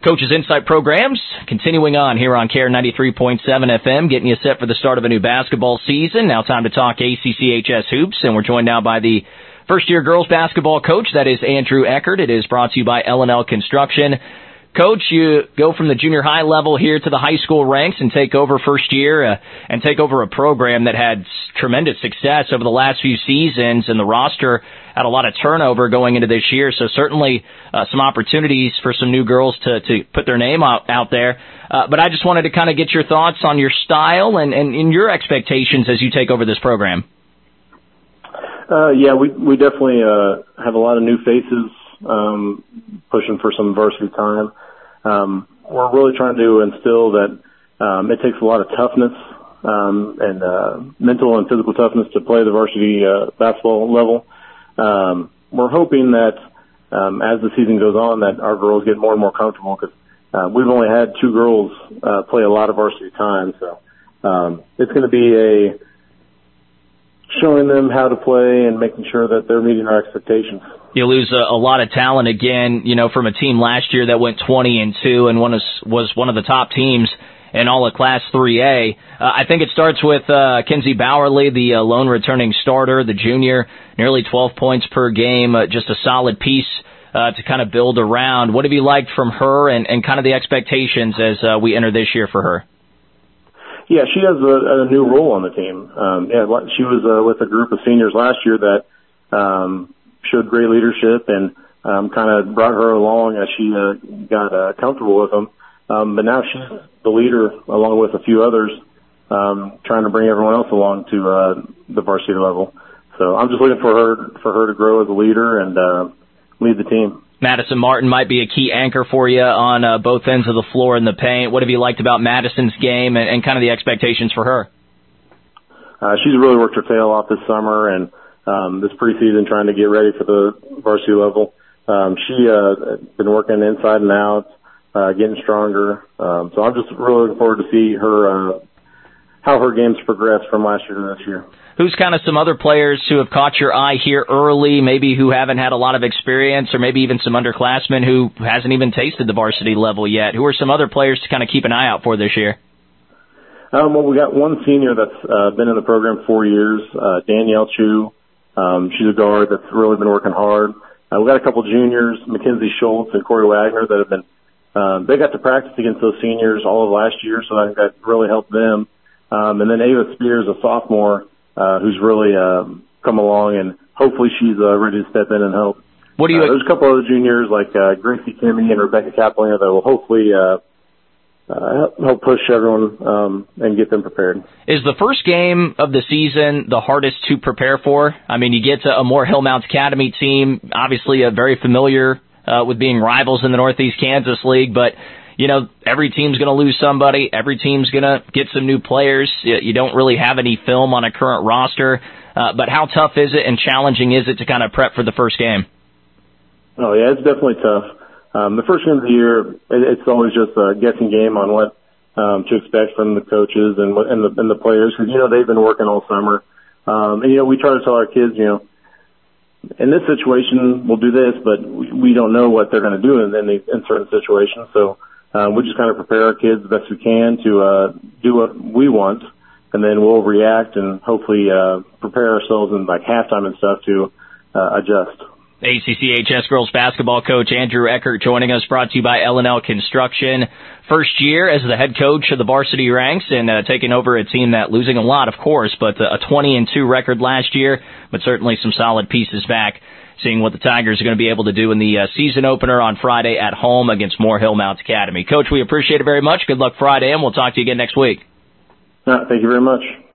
Coach's Insight programs continuing on here on KARE 93.7 FM, getting you set for the start of a new basketball season. Now time to talk ACCHS hoops, and we're joined now by the first-year girls basketball coach. That is Andrew Eckert. It is brought to you by L&L Construction. Coach, you go from the junior high level here to the high school ranks and take over first year and take over a program that had tremendous success over the last few seasons, and the roster had a lot of turnover going into this year. So certainly some opportunities for some new girls to put their name out there. But I just wanted to kind of get your thoughts on your style and your expectations as you take over this program. Yeah, we definitely have a lot of new faces pushing for some varsity time. We're really trying to instill that it takes a lot of toughness and mental and physical toughness to play the varsity basketball level. We're hoping that as the season goes on that our girls get more and more comfortable, because we've only had two girls play a lot of varsity time. So it's going to be showing them how to play and making sure that they're meeting our expectations. You lose a lot of talent again, from a team last year that went 20-2 and was one of the top teams in all of Class 3A. I think it starts with Kenzie Bowerly, the lone returning starter, the junior, nearly 12 points per game, just a solid piece to kind of build around. What have you liked from her and kind of the expectations as we enter this year for her? Yeah, she has a new role on the team. She was with a group of seniors last year that showed great leadership and kind of brought her along as she got comfortable with them. But now she's the leader along with a few others, trying to bring everyone else along to the varsity level. So I'm just looking for her to grow as a leader and lead the team. Madison Martin might be a key anchor for you on both ends of the floor in the paint. What have you liked about Madison's game and kind of the expectations for her? She's really worked her tail off this summer and this preseason trying to get ready for the varsity level. She been working inside and out, getting stronger. So I'm just really looking forward to see her how her game's progressed from last year to this year. Who's kind of some other players who have caught your eye here early, maybe who haven't had a lot of experience, or maybe even some underclassmen who hasn't even tasted the varsity level yet? Who are some other players to kind of keep an eye out for this year? Well, we got one senior that's been in the program 4 years, Danielle Chu. She's a guard that's really been working hard. We got a couple juniors, Mackenzie Schultz and Corey Wagner, that have been they got to practice against those seniors all of last year, so I think that really helped them. And then Ava Spears, a sophomore, who's really come along, and hopefully she's ready to step in and help. What do you? There's a couple other juniors like Gracie Kimmy and Rebecca Kaplinger that will hopefully help push everyone and get them prepared. Is the first game of the season the hardest to prepare for? I mean, you get to a Moore Hill Mounts Academy team, obviously very familiar with being rivals in the Northeast Kansas League, but every team's going to lose somebody. Every team's going to get some new players. You don't really have any film on a current roster. But how tough is it and challenging is it to kind of prep for the first game? Oh, yeah, it's definitely tough. The first game of the year, it's always just a guessing game on what to expect from the coaches and the players, because, they've been working all summer. And, we try to tell our kids, in this situation, we'll do this, but we don't know what they're going to do in certain situations. So we just kind of prepare our kids the best we can to do what we want, and then we'll react and hopefully prepare ourselves in like halftime and stuff to adjust. ACCHS girls basketball coach Andrew Eckert joining us, brought to you by L&L Construction. First year as the head coach of the varsity ranks and taking over a team that losing a lot, of course, but a 20-2 record last year, but certainly some solid pieces back. Seeing what the Tigers are going to be able to do in the season opener on Friday at home against Moore Hill Mounts Academy. Coach, we appreciate it very much. Good luck Friday, and we'll talk to you again next week. Thank you very much.